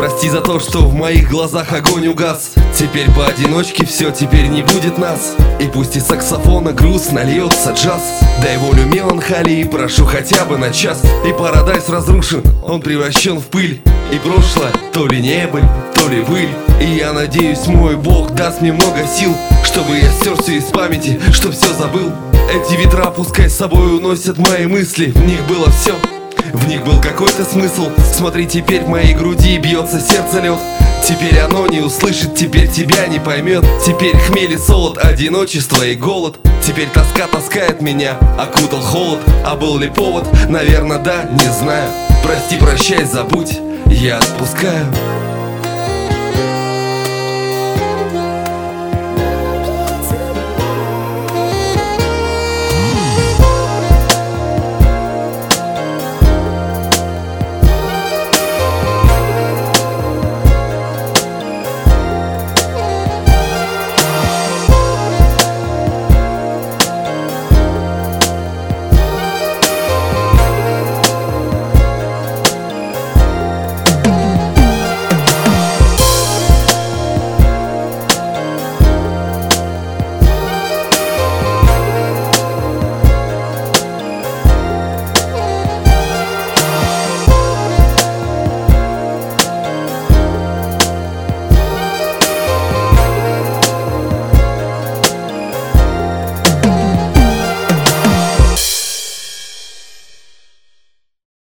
Прости за то, что в моих глазах огонь угас. Теперь поодиночке все, теперь не будет нас. И пусть из саксофона грустно льется джаз, дай волю меланхолии, прошу хотя бы на час. И парадайз разрушен, он превращен в пыль. И прошлое то ли небыль, то ли быль. И я надеюсь, мой Бог даст мне много сил, чтобы я стер все из памяти, чтоб все забыл. Эти ветра пускай с собой уносят мои мысли. В них было все, в них был какой-то смысл. Смотри, теперь в моей груди бьется сердце лед. Теперь оно не услышит, теперь тебя не поймет. Теперь хмель и солод, одиночество и голод. Теперь тоска таскает меня, окутал холод. А был ли повод? Наверное, да, не знаю. Прости, прощай, забудь, я отпускаю.